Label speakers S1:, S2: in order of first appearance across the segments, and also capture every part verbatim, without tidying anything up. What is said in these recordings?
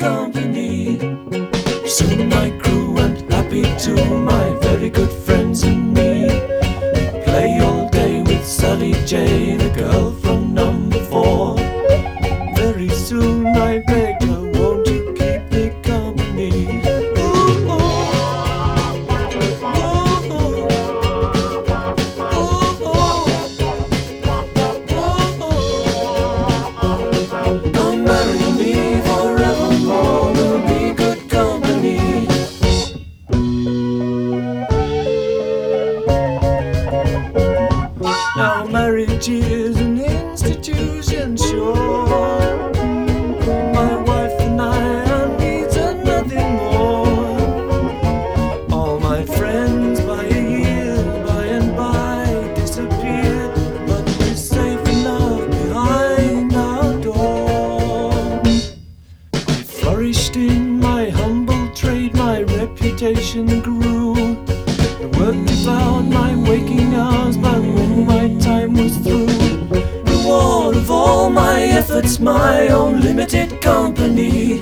S1: company. Soon my crew went happy too, my very good friends and me. Play all day with Sally J, the girl from number four. Very soon I begged her, won't you keep me company? Ooh, ooh. Ooh, ooh. Ooh, ooh. Don't marry me forevermore, we'll be good company. Now marriage is an institution, sure. My wife and I are needs and nothing more. All my friends by a year, by and by, disappeared, but we're safe enough behind our door. I flourished in my humble trade, my reputation grew. The work devoured my waking hours, but when my time was through, reward of all my efforts, my own limited company.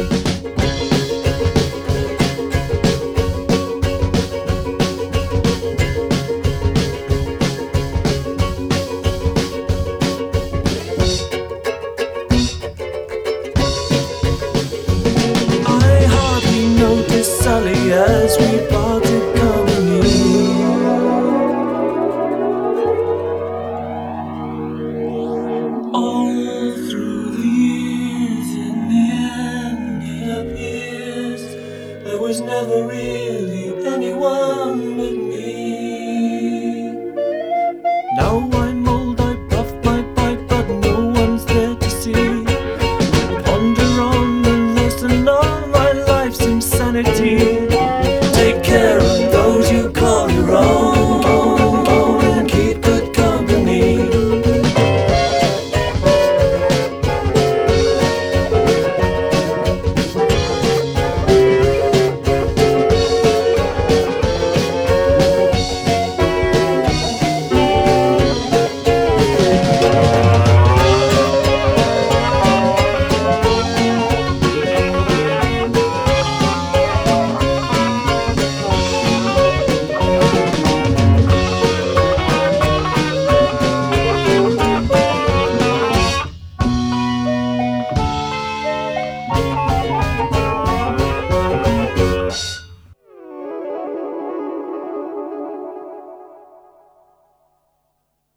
S1: I hardly noticed Sally as we parted company. All through the years, in the end it appears there was never really anyone